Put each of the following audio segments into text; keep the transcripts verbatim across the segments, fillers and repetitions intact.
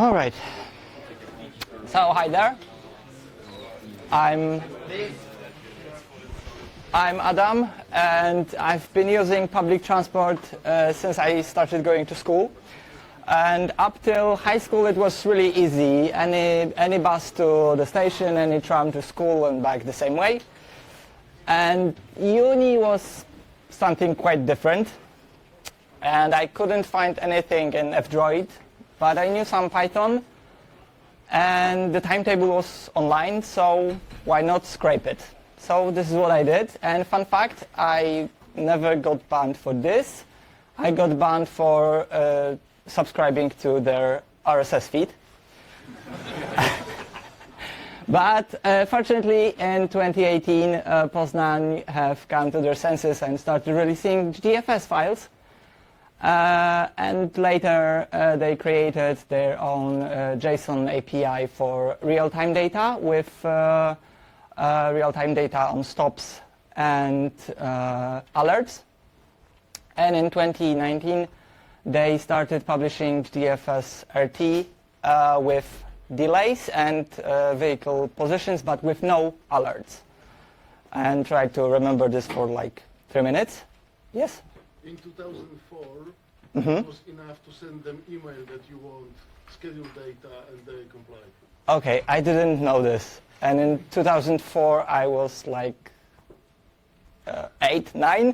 All right. So hi there. I'm I'm Adam, and I've been using public transport uh, since I started going to school. And up till high school, it was really easy. Any any bus to the station, any tram to school, and back the same way. And uni was something quite different. And I couldn't find anything in F-Droid, but I knew some Python. And the timetable was online, so why not scrape it? So this is what I did. And fun fact, I never got banned for this. I got banned for uh, subscribing to their R S S feed. But uh, fortunately, in twenty eighteen, uh, Poznań have come to their senses and started releasing G D F S files. Uh, and later, uh, they created their own uh, JSON A P I for real-time data with uh, uh, real-time data on stops and uh, alerts. And in twenty nineteen, they started publishing G D F S R T uh, with delays and uh, vehicle positions, but with no alerts. And try to remember this for like three minutes. Yes? In two thousand four, mm-hmm. it was enough to send them email that you want scheduled data and they comply. Okay, I didn't know this. And in two thousand four, I was like uh, eight, nine.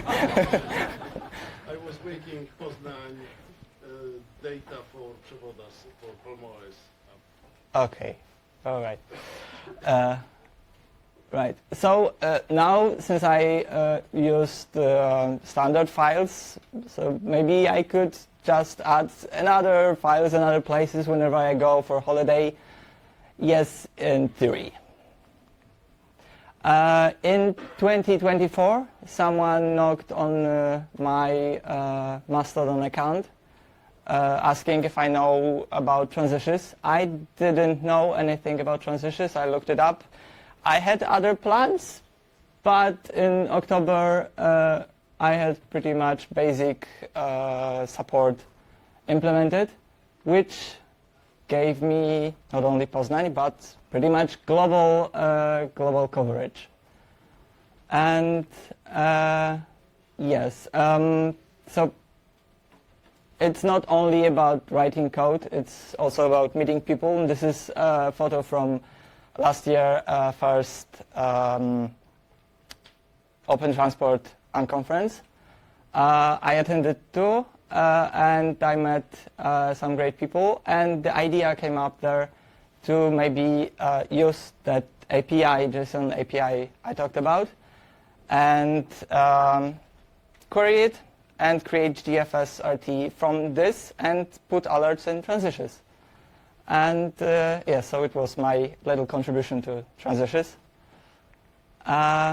I was making Poznań uh, data for Przewodas, for PalmOS. Okay, all right. Uh, right. So uh, now, since I uh, use the um, standard files, so maybe I could just add another files in other places whenever I go for holiday. Yes, in theory. Uh, in twenty twenty-four, someone knocked on uh, my uh, Mastodon account uh, asking if I know about transitions. I didn't know anything about transitions. I looked it up. I had other plans, but in October, uh, I had pretty much basic uh, support implemented, which gave me not only Poznań, but pretty much global uh, global coverage. And uh, yes, um, so it's not only about writing code, it's also about meeting people. And this is a photo from last year, uh, first um, Open Transport Unconference. Uh, I attended too. Uh, and I met uh, some great people, and the idea came up there to maybe uh, use that A P I, JSON A P I I talked about, and um, query it and create G D F S R T from this and put alerts in transitions. And uh, yeah, so it was my little contribution to transitions. Uh,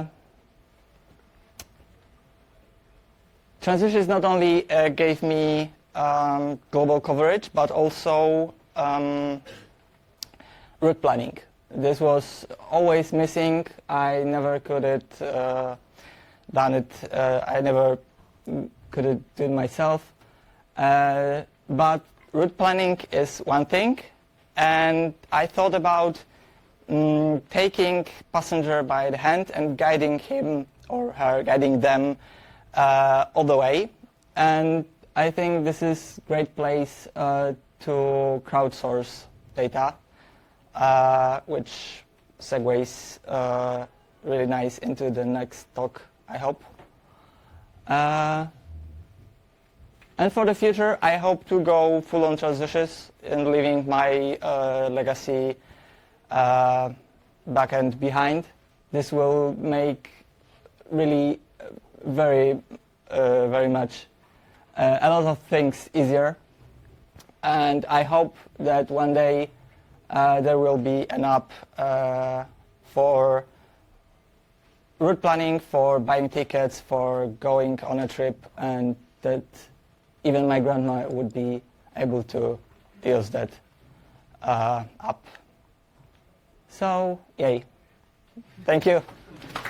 Transitions not only uh, gave me um, global coverage, but also um, route planning. This was always missing. I never could have uh, done it. Uh, I never could have done it myself. Uh, but route planning is one thing, and I thought about um, taking passenger by the hand and guiding him or her, guiding them Uh, all the way, and I think this is a great place uh, to crowdsource data, uh, which segues uh, really nice into the next talk, I hope. Uh, and for the future, I hope to go full on transitions and leaving my uh, legacy uh, backend behind. This will make really very, uh, very much uh, a lot of things easier, and I hope that one day uh, there will be an app uh, for route planning, for buying tickets, for going on a trip, and that even my grandma would be able to use that uh, app. So, yay. Thank you.